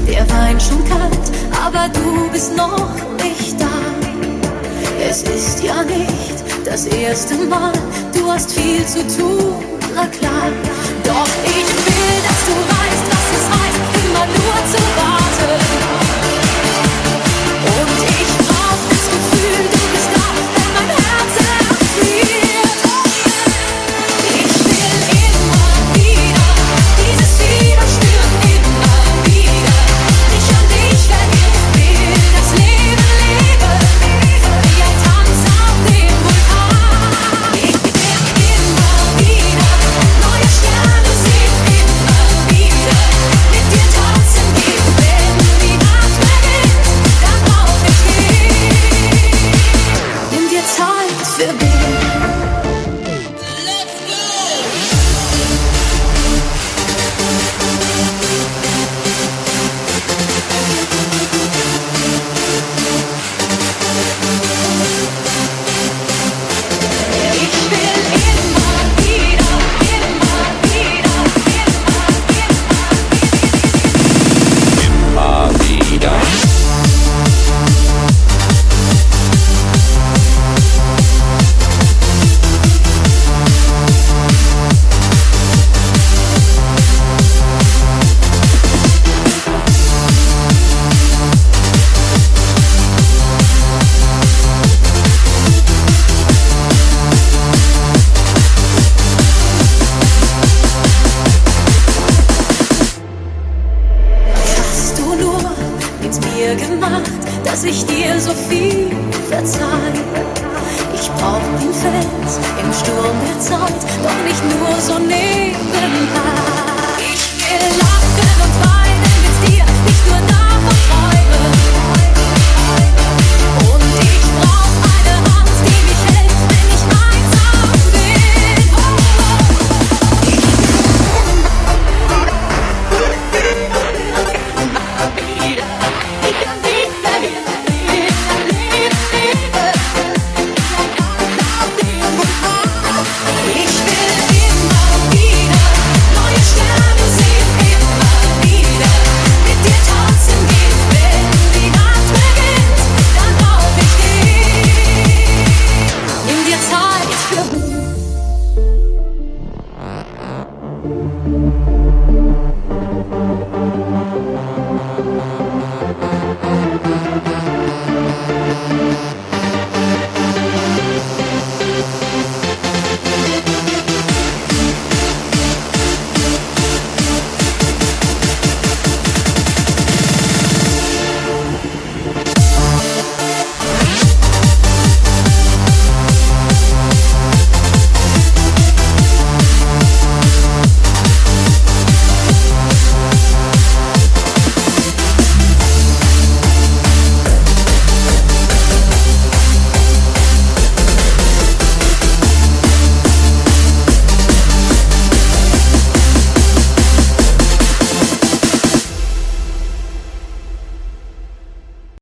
Der Wein schon kalt, aber du bist noch nicht da. Es ist ja nicht das erste Mal, du hast viel zu tun, na klar. Doch ich will, dass du weißt, was es heißt, immer nur zu warten. Und ich brauch das Gefühl, du bist da, wenn mein Herz erfriert. Ich will immer wieder dieses Fieber spüren, immer wieder dich an dich verlieren, will das Leben leben, wie ein Tanz auf dem Vulkan. Ich will immer wieder neue Sterne sehen, immer wieder mit dir tanzen gehen, wenn die Nacht beginnt, dann brauch ich dich. Nimm dir Zeit für mich. Ich will immer wieder, immer wieder, Immer wieder. hast du nur mit mir gemacht, dass ich dir so viel verzeih. Ich brauch den Fels im Sturm der Zeit, doch nicht nur so nebenbei. Ich will lachen und weinen mit dir, nicht nur davon träumen. Und ich brauch eine Hand, die mich hält, wenn ich einsam bin. Ich will immer wieder neue Sterne sehen, immer wieder mit dir tanzen gehen, wenn die Nacht beginnt, dann brauch ich dich. Nimm dir Zeit für mich.